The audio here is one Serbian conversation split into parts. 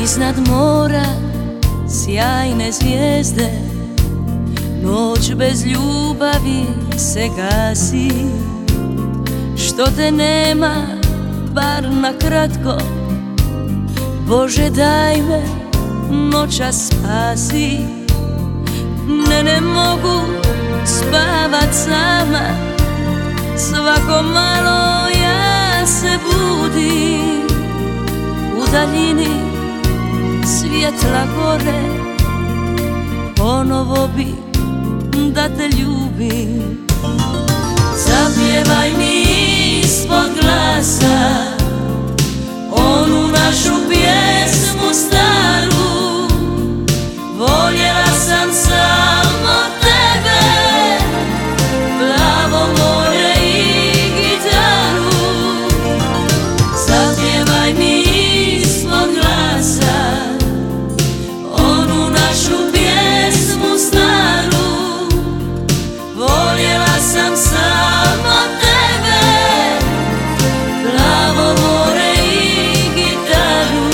Iznad mora sjajne zvijezde, noć bez ljubavi se gasi. Što te nema, bar na kratko, Bože daj me noćas spasi. Ne mogu spavat sama, svako malo ja se budim. U daljini svjetla gore, ponovo bi da te ljubim. Zapjevaj mi ispod glasa onu našu pjesmu staru. Voljela sam samo tebe, plavo more i gitaru. Zapjevaj mi ispod glasa onu našu pjesmu staru. Voljela sam samo tebe, plavo more i gitaru.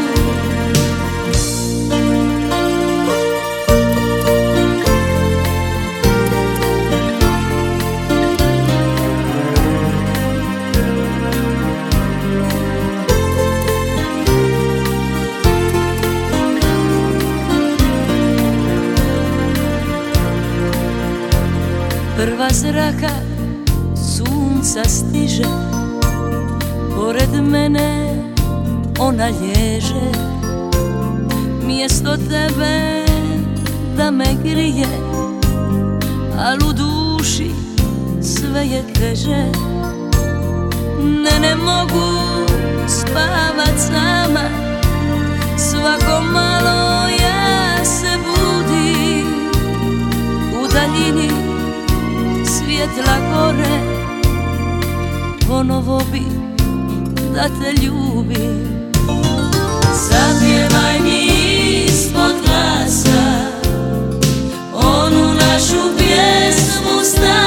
Prva zraka sunca stiže, pored mene ona lježe. Mjesto tebe da me grije, al u duši sve je teže. Ne mogu spavat sama, svako malo ja se budim. U daljini svjetla gore, ponovo bi da te ljubim. Zapjevaj mi ispod glasa onu našu pjesmu staru.